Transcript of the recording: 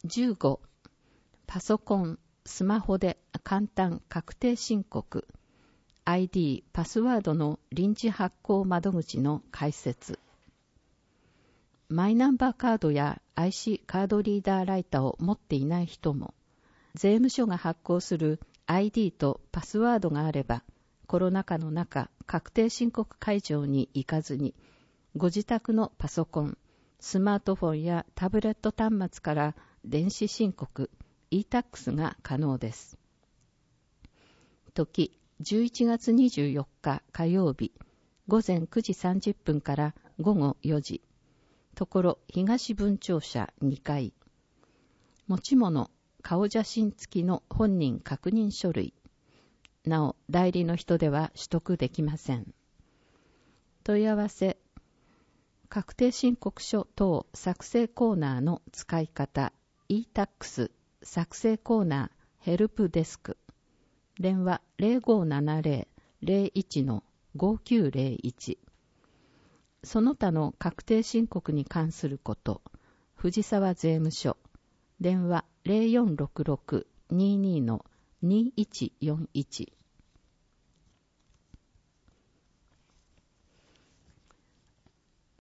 15、パソコン、スマホで簡単確定申告、ID、パスワードの臨時発行窓口の開設。マイナンバーカードや IC カードリーダーライターを持っていない人も、税務署が発行する ID とパスワードがあれば、コロナ禍の中、確定申告会場に行かずに、ご自宅のパソコン、スマートフォンやタブレット端末から電子申告、e-tax が可能です。時、11月24日火曜日、午前9時30分から午後4時。ところ、東分庁舎2階。持ち物、顔写真付きの本人確認書類。なお、代理の人では取得できません。問い合わせ、確定申告書等作成コーナーの使い方、e-tax 作成コーナーヘルプデスク。電話 0570-01-5901。その他の確定申告に関すること、藤沢税務署。電話 0466-22-2141。